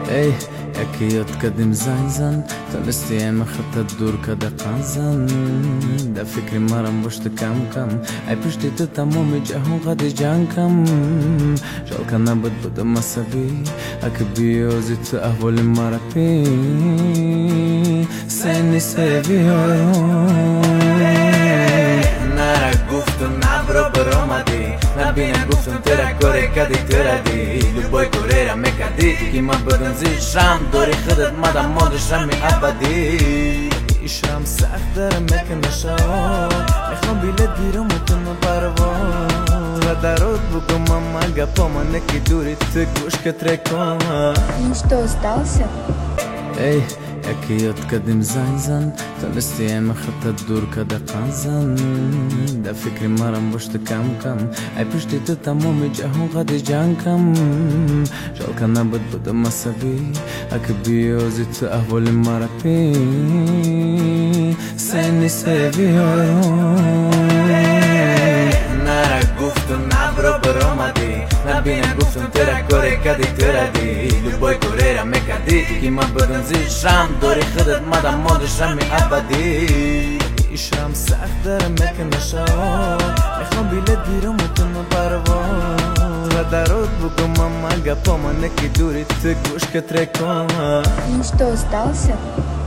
ey يا تقدم زين تونستي ما خطة الدور كده قنزن ده فكري مرم بشت كم اي بشتي تتمو مجاهو غادي جانكم جال كان بد مسابي اكبي وزيت اهول مرابي سيني سيفيو نارا گفتم نبرو برامدی نبینه گفتم ترا کوره کدی ترا دی لبای کوره را مکدی که من بدون زیشم دوری خودت مدام مادشم می ابدی ایشم سخت دارم مکنه شد میخوام بیلت بیرم متون پروار و درود بگم мама гапома неки дури ты гушка треком. Ну что, сдался? эй يا تقدم زين تونستي ما خطة الدور كده قنزن ده فكري مرم بشت كم اي بشتي تتمو مجاهو غادي جانكم جال كان بد مسابي اكبي وزيت اهول مرابي سيني سيفيو نارا گفتم نبرو برامدی نبینه گفتم ترا کوره کدی ترا دی لبای کوره را مکدی که من بدون زیشم دوری خودت مدام مادشم می ابدی ایشم سخت دارم مکنه شد میخوام بیلت بیرم متون پروار و درود بگم мама гапома неки дури ты гушка треком. Ну что, сдался?